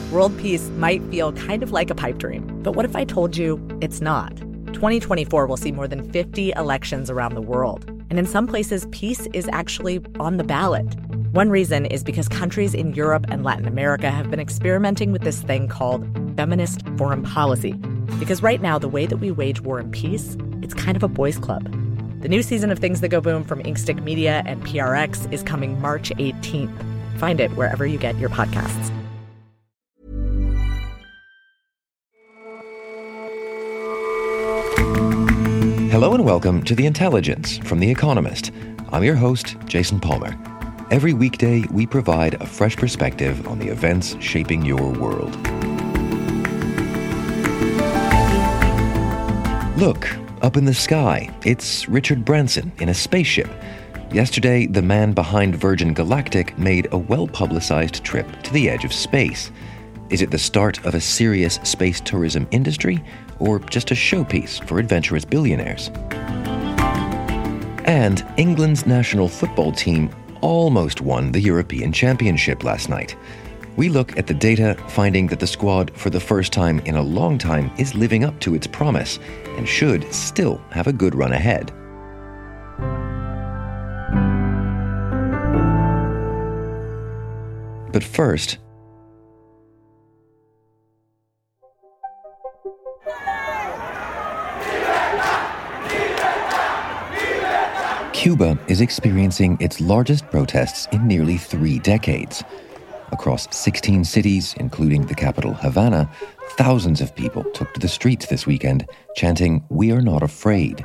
World peace might feel kind of like a pipe dream, but what if I told you it's not? 2024 will see more than 50 elections around the world, and in some places, peace is actually on the ballot. One reason is because countries in Europe and Latin America have been experimenting with this thing called feminist foreign policy. Because right now, the way that we wage war and peace, it's kind of a boys' club. The new season of Things That Go Boom from Inkstick Media and PRX is coming March 18th. Find it wherever you get your podcasts. Hello and welcome to The Intelligence from The Economist. I'm your host, Jason Palmer. Every weekday, we provide a fresh perspective on the events shaping your world. Look, up in the sky, it's Richard Branson in a spaceship. Yesterday, the man behind Virgin Galactic made a well-publicized trip to the edge of space. Is it the start of a serious space tourism industry, or just a showpiece for adventurous billionaires? And England's national football team almost won the European Championship last night. We look at the data, finding that the squad, for the first time in a long time, is living up to its promise and should still have a good run ahead. But first, Cuba is experiencing its largest protests in nearly 3 decades. Across 16 cities, including the capital Havana, thousands of people took to the streets this weekend, chanting, "We are not afraid."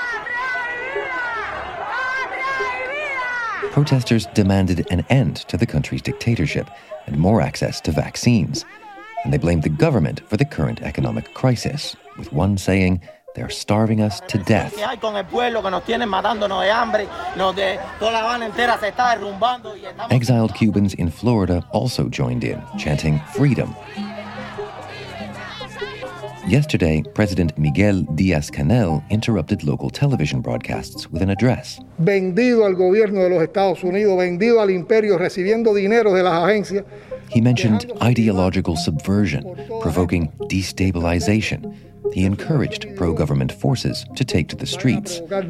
Protesters demanded an end to the country's dictatorship and more access to vaccines. And they blamed the government for the current economic crisis, with one saying, "They're starving us to death." Exiled Cubans in Florida also joined in, chanting freedom. Yesterday, President Miguel Díaz-Canel interrupted local television broadcasts with an address. Vendido al gobierno de los Estados Unidos, vendido al imperio, recibiendo dinero de las agencias. He mentioned ideological subversion, provoking destabilization. He encouraged pro-government forces to take to the streets. But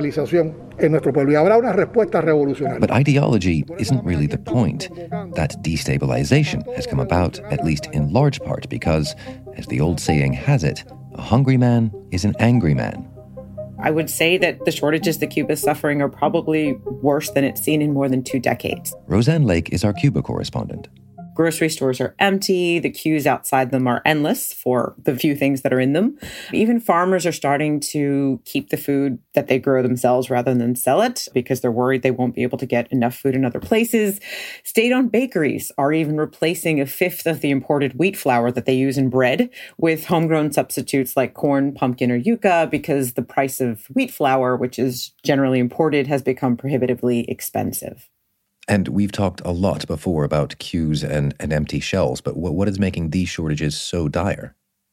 ideology isn't really the point. That destabilization has come about, at least in large part, because, as the old saying has it, a hungry man is an angry man. I would say that the shortages that Cuba is suffering are probably worse than it's seen in more than 2 decades. Roseanne Lake is our Cuba correspondent. Grocery stores are empty. The queues outside them are endless for the few things that are in them. Even farmers are starting to keep the food that they grow themselves rather than sell it because they're worried they won't be able to get enough food in other places. State-owned bakeries are even replacing a fifth of the imported wheat flour that they use in bread with homegrown substitutes like corn, pumpkin, or yuca because the price of wheat flour, which is generally imported, has become prohibitively expensive. And we've talked a lot before about queues and empty shelves, but what is making these shortages so dire?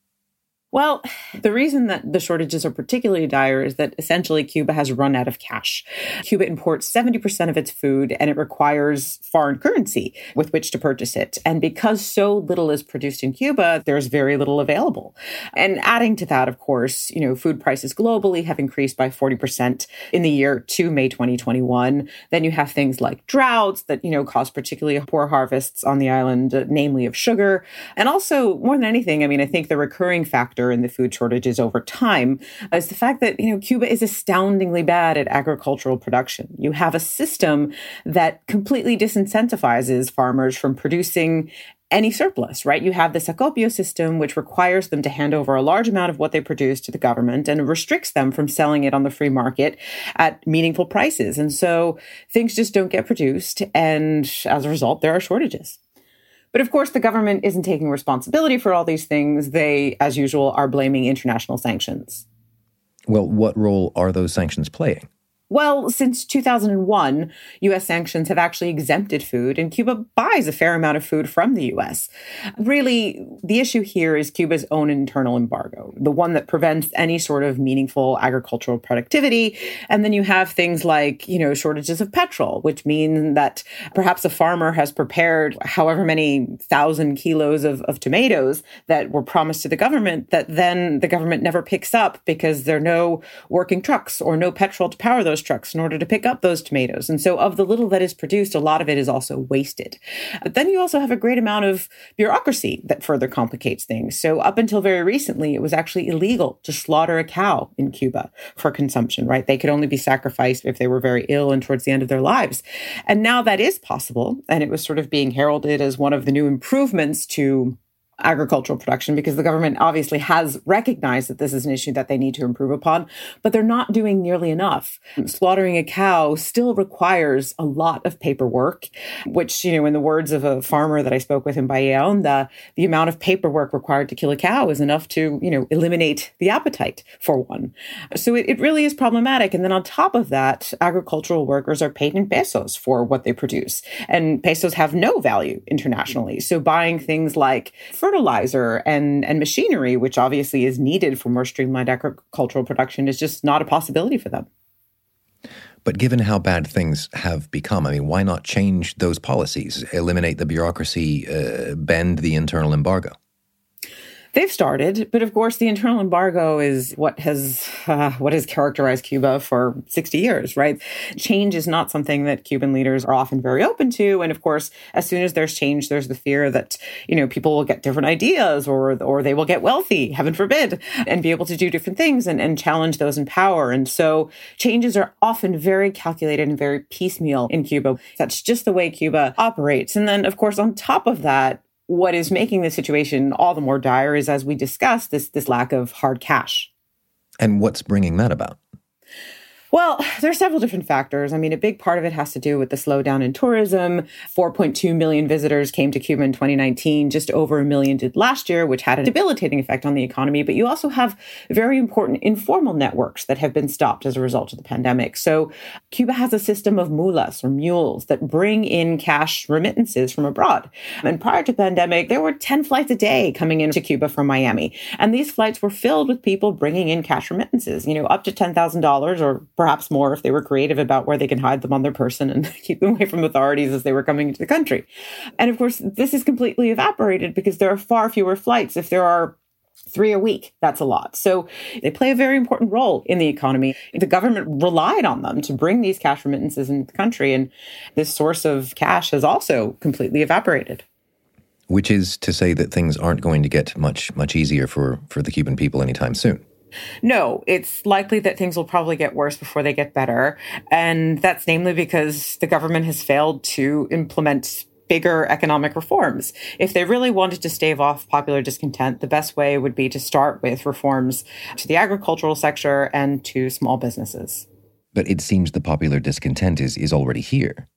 Well, the reason that the shortages are particularly dire is that essentially Cuba has run out of cash. Cuba imports 70% of its food, and it requires foreign currency with which to purchase it. And because so little is produced in Cuba, there's very little available. And adding to that, of course, food prices globally have increased by 40% in the year to May 2021. Then you have things like droughts that, cause particularly poor harvests on the island, namely of sugar. And also, more than anything, I think the recurring factor in the food shortages over time is the fact that, Cuba is astoundingly bad at agricultural production. You have a system that completely disincentivizes farmers from producing any surplus, right? You have the Acopio system, which requires them to hand over a large amount of what they produce to the government and restricts them from selling it on the free market at meaningful prices. And so things just don't get produced. And as a result, there are shortages. But of course, the government isn't taking responsibility for all these things. They, as usual, are blaming international sanctions. Well, what role are those sanctions playing? Well, since 2001, U.S. sanctions have actually exempted food, and Cuba buys a fair amount of food from the U.S. Really, the issue here is Cuba's own internal embargo, the one that prevents any sort of meaningful agricultural productivity. And then you have things like, shortages of petrol, which mean that perhaps a farmer has prepared however many 1,000 kilos of tomatoes that were promised to the government that then the government never picks up because there are no working trucks or no petrol to power those trucks in order to pick up those tomatoes. And so of the little that is produced, a lot of it is also wasted. But then you also have a great amount of bureaucracy that further complicates things. So up until very recently, it was actually illegal to slaughter a cow in Cuba for consumption, right? They could only be sacrificed if they were very ill and towards the end of their lives. And now that is possible. And it was sort of being heralded as one of the new improvements to agricultural production because the government obviously has recognized that this is an issue that they need to improve upon, but they're not doing nearly enough. Slaughtering a cow still requires a lot of paperwork, which, in the words of a farmer that I spoke with in Bahia Honda, the amount of paperwork required to kill a cow is enough to, eliminate the appetite for one. So it really is problematic. And then on top of that, agricultural workers are paid in pesos for what they produce. And pesos have no value internationally. So buying things like fertilizer and machinery, which obviously is needed for more streamlined agricultural production, is just not a possibility for them. But given how bad things have become, why not change those policies, eliminate the bureaucracy, bend the internal embargo? They've started, but of course, the internal embargo is what has characterized Cuba for 60 years, right? Change is not something that Cuban leaders are often very open to. And of course, as soon as there's change, there's the fear that, people will get different ideas or they will get wealthy, heaven forbid, and be able to do different things and challenge those in power. And so changes are often very calculated and very piecemeal in Cuba. That's just the way Cuba operates. And then, of course, on top of that, what is making the situation all the more dire is, as we discussed, this lack of hard cash. And what's bringing that about? Well, there are several different factors. A big part of it has to do with the slowdown in tourism. 4.2 million visitors came to Cuba in 2019, just over 1 million did last year, which had a debilitating effect on the economy. But you also have very important informal networks that have been stopped as a result of the pandemic. So Cuba has a system of mulas or mules that bring in cash remittances from abroad. And prior to the pandemic, there were 10 flights a day coming into Cuba from Miami. And these flights were filled with people bringing in cash remittances, up to $10,000 or perhaps more if they were creative about where they can hide them on their person and keep them away from authorities as they were coming into the country. And of course, this is completely evaporated because there are far fewer flights. If there are 3 a week, that's a lot. So they play a very important role in the economy. The government relied on them to bring these cash remittances into the country. And this source of cash has also completely evaporated. Which is to say that things aren't going to get much easier for the Cuban people anytime soon. No, it's likely that things will probably get worse before they get better. And that's namely because the government has failed to implement bigger economic reforms. If they really wanted to stave off popular discontent, the best way would be to start with reforms to the agricultural sector and to small businesses. But it seems the popular discontent is already here.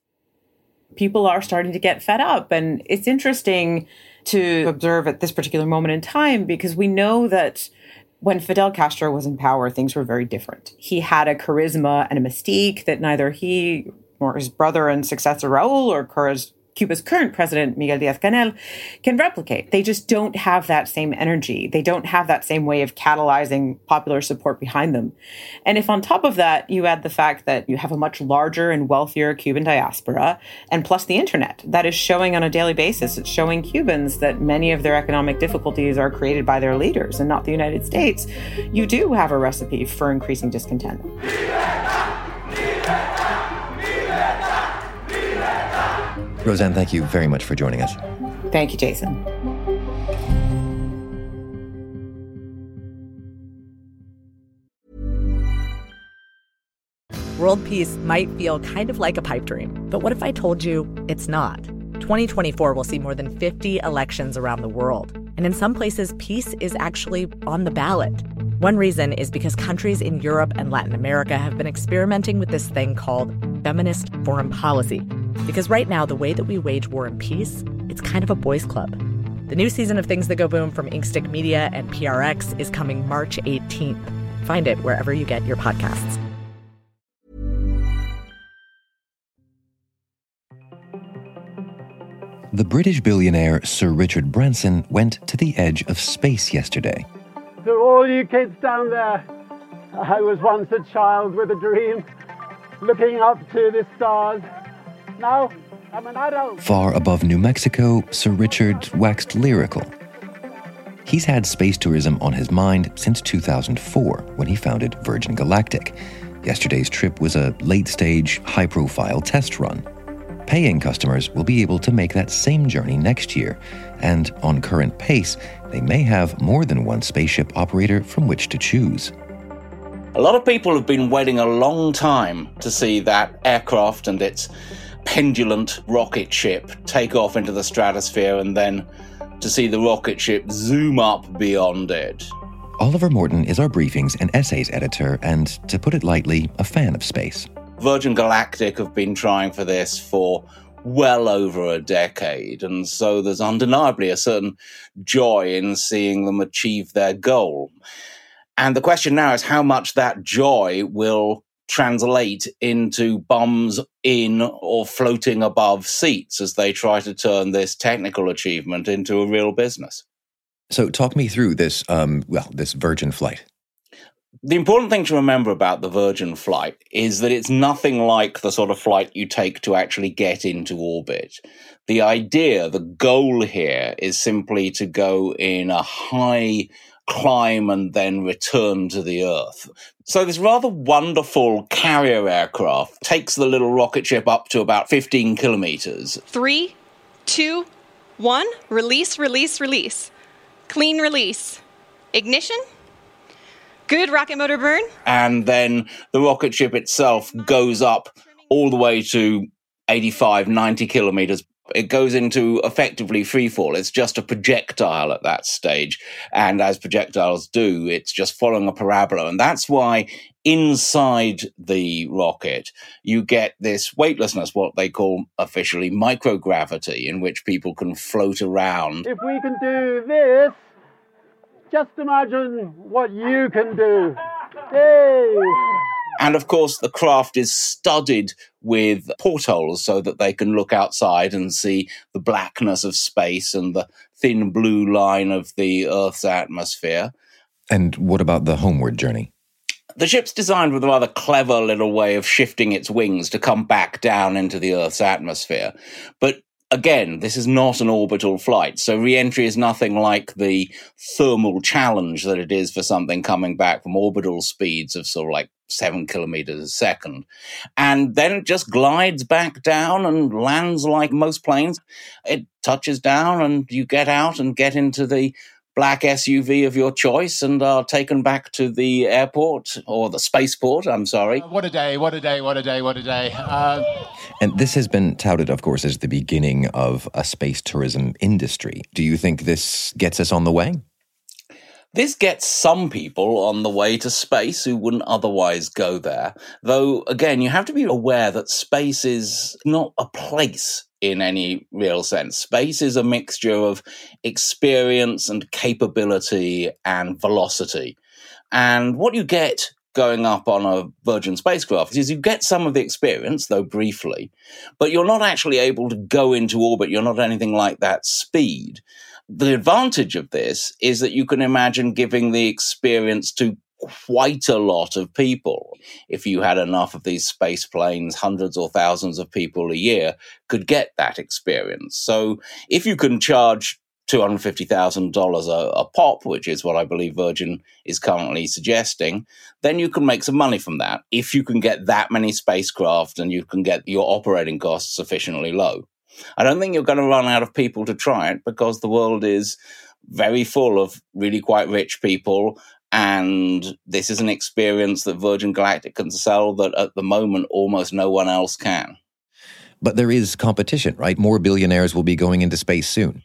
People are starting to get fed up. And it's interesting to observe at this particular moment in time because we know that when Fidel Castro was in power, things were very different. He had a charisma and a mystique that neither he nor his brother and successor Raul or Cuba's current president, Miguel Díaz-Canel, can replicate. They just don't have that same energy. They don't have that same way of catalyzing popular support behind them. And if on top of that, you add the fact that you have a much larger and wealthier Cuban diaspora, and plus the internet, that is showing on a daily basis, it's showing Cubans that many of their economic difficulties are created by their leaders and not the United States, you do have a recipe for increasing discontent. Roseanne, thank you very much for joining us. Thank you, Jason. World peace might feel kind of like a pipe dream, but what if I told you it's not? 2024 will see more than 50 elections around the world, and in some places, peace is actually on the ballot. One reason is because countries in Europe and Latin America have been experimenting with this thing called feminist foreign policy. Because right now, the way that we wage war and peace, it's kind of a boys' club. The new season of Things That Go Boom from Inkstick Media and PRX is coming March 18th. Find it wherever you get your podcasts. The British billionaire Sir Richard Branson went to the edge of space yesterday. To all you kids down there, I was once a child with a dream, looking up to the stars. Now, I'm an adult. Far above New Mexico, Sir Richard waxed lyrical. He's had space tourism on his mind since 2004, when he founded Virgin Galactic. Yesterday's trip was a late-stage, high-profile test run. Paying customers will be able to make that same journey next year, and on current pace, they may have more than one spaceship operator from which to choose. A lot of people have been waiting a long time to see that aircraft and its pendulant rocket ship take off into the stratosphere and then to see the rocket ship zoom up beyond it. Oliver Morton is our briefings and essays editor and, to put it lightly, a fan of space. Virgin Galactic have been trying for this for well over a decade, and so there's undeniably a certain joy in seeing them achieve their goal. And the question now is how much that joy will translate into bums in or floating above seats as they try to turn this technical achievement into a real business. So talk me through this, this Virgin flight. The important thing to remember about the Virgin flight is that it's nothing like the sort of flight you take to actually get into orbit. The idea, the goal here is simply to go in a high climb and then return to the Earth. So this rather wonderful carrier aircraft takes the little rocket ship up to about 15 kilometers. 3, 2, 1, release, release, release. Clean release. Ignition. Good rocket motor burn. And then the rocket ship itself goes up all the way to 85, 90 kilometers. It goes into effectively freefall. It's just a projectile at that stage. And as projectiles do, it's just following a parabola. And that's why inside the rocket, you get this weightlessness, what they call officially microgravity, in which people can float around. If we can do this, just imagine what you can do. Hey! And of course, the craft is studded with portholes so that they can look outside and see the blackness of space and the thin blue line of the Earth's atmosphere. And what about the homeward journey? The ship's designed with a rather clever little way of shifting its wings to come back down into the Earth's atmosphere. But again, this is not an orbital flight, so re-entry is nothing like the thermal challenge that it is for something coming back from orbital speeds of sort of like 7 kilometers a second. And then it just glides back down and lands like most planes. It touches down and you get out and get into the black SUV of your choice and are taken back to the airport, or the spaceport, I'm sorry. What a day, what a day, what a day, what a day. And this has been touted, of course, as the beginning of a space tourism industry. Do you think this gets us on the way? This gets some people on the way to space who wouldn't otherwise go there. Though, again, you have to be aware that space is not a place in any real sense. Space is a mixture of experience and capability and velocity. And what you get going up on a Virgin spacecraft is you get some of the experience, though briefly, but you're not actually able to go into orbit. You're not anything like that speed. The advantage of this is that you can imagine giving the experience to quite a lot of people. If you had enough of these space planes, hundreds or thousands of people a year could get that experience. So if you can charge $250,000 a pop, which is what I believe Virgin is currently suggesting, then you can make some money from that if you can get that many spacecraft and you can get your operating costs sufficiently low. I don't think you're going to run out of people to try it because the world is very full of really quite rich people, and this is an experience that Virgin Galactic can sell that at the moment almost no one else can. But there is competition, right? More billionaires will be going into space soon.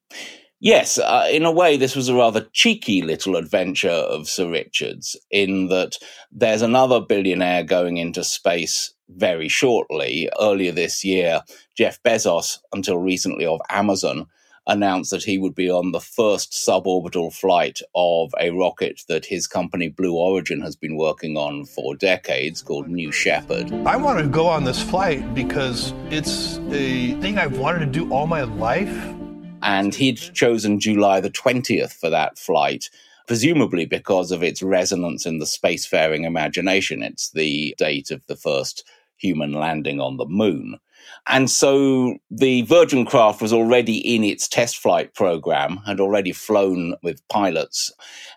Yes, in a way, this was a rather cheeky little adventure of Sir Richard's, in that there's another billionaire going into space very shortly. Earlier this year, Jeff Bezos, until recently of Amazon, announced that he would be on the first suborbital flight of a rocket that his company Blue Origin has been working on for decades, called New Shepard. I want to go on this flight because it's a thing I've wanted to do all my life. And he'd chosen July the 20th for that flight, presumably because of its resonance in the spacefaring imagination. It's the date of the first human landing on the moon. And so the Virgin craft was already in its test flight program, had already flown with pilots.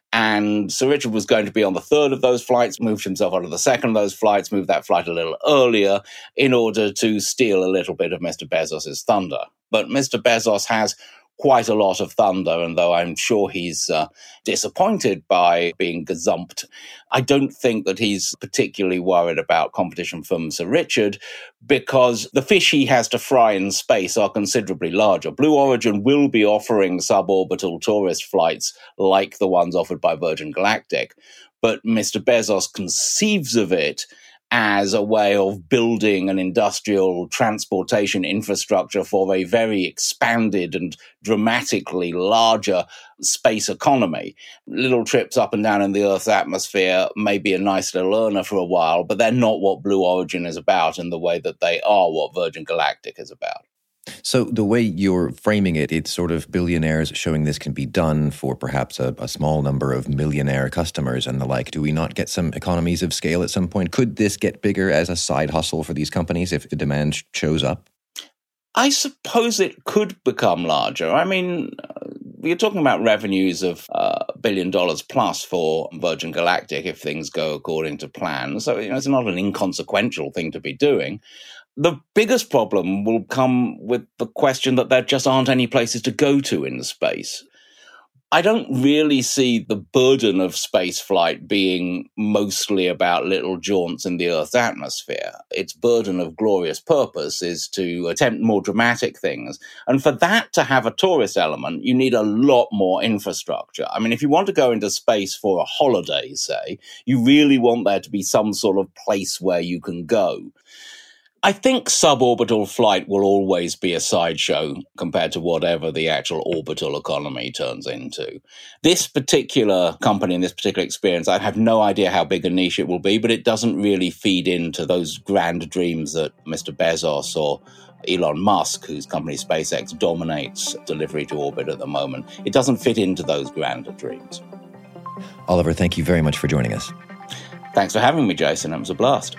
And Sir Richard was going to be on the third of those flights, moved himself onto the second of those flights, moved that flight a little earlier in order to steal a little bit of Mr. Bezos's thunder. But Mr. Bezos has quite a lot of thunder, and though I'm sure he's disappointed by being gazumped, I don't think that he's particularly worried about competition from Sir Richard, because the fish he has to fry in space are considerably larger. Blue Origin will be offering suborbital tourist flights like the ones offered by Virgin Galactic, but Mr. Bezos conceives of it as a way of building an industrial transportation infrastructure for a very expanded and dramatically larger space economy. Little trips up and down in the Earth's atmosphere may be a nice little earner for a while, but they're not what Blue Origin is about in the way that they are what Virgin Galactic is about. So the way you're framing it, it's sort of billionaires showing this can be done for perhaps a small number of millionaire customers and the like. Do we not get some economies of scale at some point? Could this get bigger as a side hustle for these companies if the demand shows up? I suppose it could become larger. I mean, you're talking about revenues of $1 billion plus for Virgin Galactic if things go according to plan. So it's not an inconsequential thing to be doing. The biggest problem will come with the question that there just aren't any places to go to in space. I don't really see the burden of spaceflight being mostly about little jaunts in the Earth's atmosphere. Its burden of glorious purpose is to attempt more dramatic things. And for that to have a tourist element, you need a lot more infrastructure. I mean, if you want to go into space for a holiday, say, you really want there to be some sort of place where you can go. I think suborbital flight will always be a sideshow compared to whatever the actual orbital economy turns into. This particular company and this particular experience, I have no idea how big a niche it will be, but it doesn't really feed into those grand dreams that Mr. Bezos or Elon Musk, whose company SpaceX dominates delivery to orbit at the moment. It doesn't fit into those grander dreams. Oliver, thank you very much for joining us. Thanks for having me, Jason. It was a blast.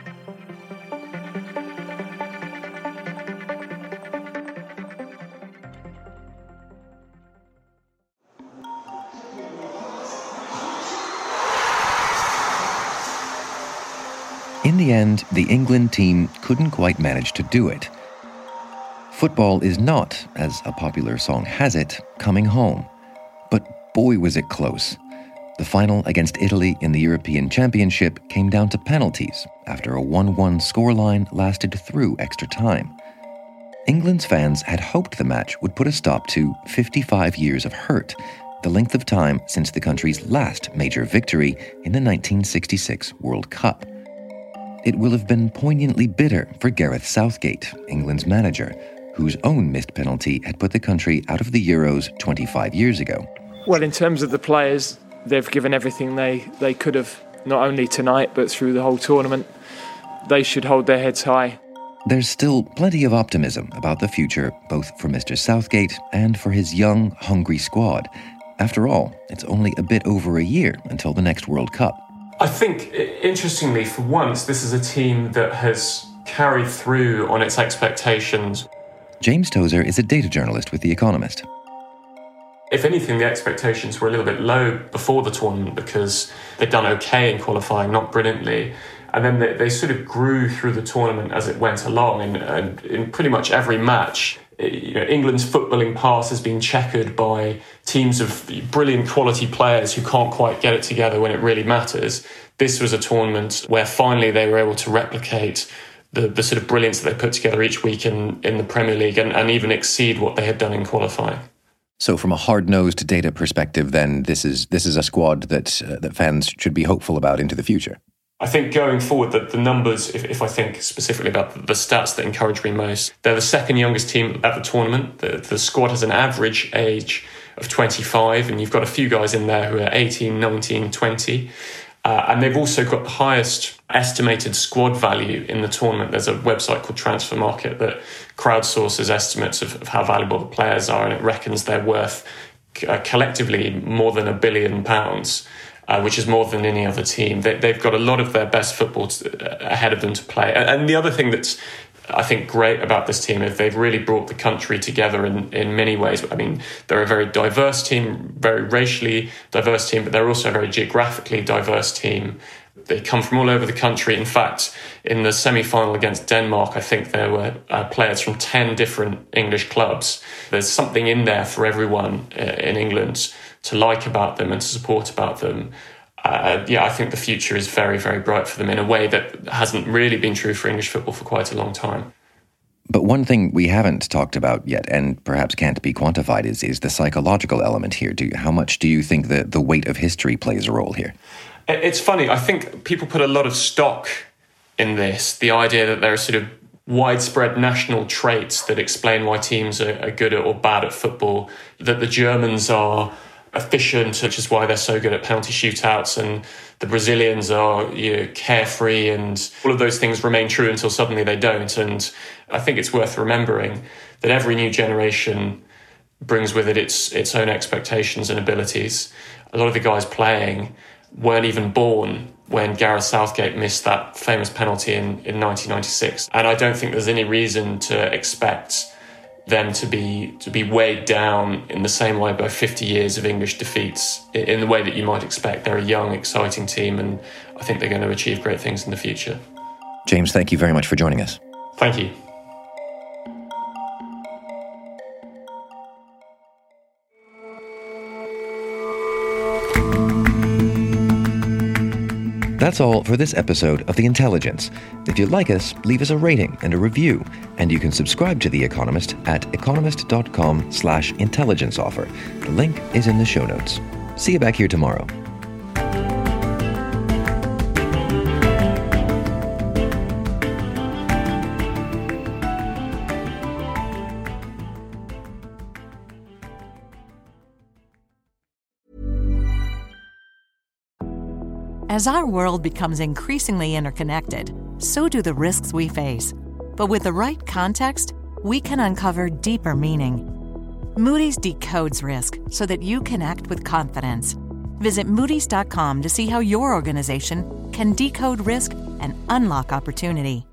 In the end, the England team couldn't quite manage to do it. Football is not, as a popular song has it, coming home. But boy was it close. The final against Italy in the European Championship came down to penalties after a 1-1 scoreline lasted through extra time. England's fans had hoped the match would put a stop to 55 years of hurt, the length of time since the country's last major victory in the 1966 World Cup. It will have been poignantly bitter for Gareth Southgate, England's manager, whose own missed penalty had put the country out of the Euros 25 years ago. Well, in terms of the players, they've given everything they could have, not only tonight, but through the whole tournament. They should hold their heads high. There's still plenty of optimism about the future, both for Mr. Southgate and for his young, hungry squad. After all, it's only a bit over a year until the next World Cup. I think, interestingly, for once, this is a team that has carried through on its expectations. James Tozer is a data journalist with The Economist. If anything, the expectations were a little bit low before the tournament because they'd done okay in qualifying, not brilliantly. And then they sort of grew through the tournament as it went along. And in pretty much every match, England's footballing past has been checkered by teams of brilliant quality players who can't quite get it together when it really matters. This was a tournament where finally they were able to replicate the sort of brilliance that they put together each week in the Premier League and even exceed what they had done in qualifying. So from a hard-nosed data perspective, then, this is a squad that fans should be hopeful about into the future. I think going forward, that the numbers, if I think specifically about the stats that encourage me most, they're the second youngest team at the tournament. The squad has an average age of 25, and you've got a few guys in there who are 18, 19, 20. And they've also got the highest estimated squad value in the tournament. There's a website called Transfer Market that crowdsources estimates of how valuable the players are, and it reckons they're worth collectively more than £1 billion, which is more than any other team. They've got a lot of their best football ahead of them to play. And the other thing that's, I think, great about this team is they've really brought the country together in many ways. I mean, they're a very diverse team, very racially diverse team, but they're also a very geographically diverse team. They come from all over the country. In fact, in the semi-final against Denmark, I think there were players from 10 different English clubs. There's something in there for everyone in England to like about them and to support about them. I think the future is very, very bright for them in a way that hasn't really been true for English football for quite a long time. But one thing we haven't talked about yet, and perhaps can't be quantified, is the psychological element here. How much do you think the weight of history plays a role here? It's funny. I think people put a lot of stock in this, the idea that there are sort of widespread national traits that explain why teams are good or bad at football, that the Germans are efficient, which is why they're so good at penalty shootouts, and the Brazilians are carefree, and all of those things remain true until suddenly they don't. And I think it's worth remembering that every new generation brings with it its own expectations and abilities. A lot of the guys playing weren't even born when Gareth Southgate missed that famous penalty in 1996. And I don't think there's any reason to expect them to be weighed down in the same way by 50 years of English defeats in the way that you might expect. They're a young, exciting team, and I think they're going to achieve great things in the future. James, thank you very much for joining us. Thank you. That's all for this episode of The Intelligence. If you like us, leave us a rating and a review. And you can subscribe to The Economist at economist.com/intelligence offer. The link is in the show notes. See you back here tomorrow. As our world becomes increasingly interconnected, so do the risks we face. But with the right context, we can uncover deeper meaning. Moody's decodes risk so that you can act with confidence. Visit Moody's.com to see how your organization can decode risk and unlock opportunity.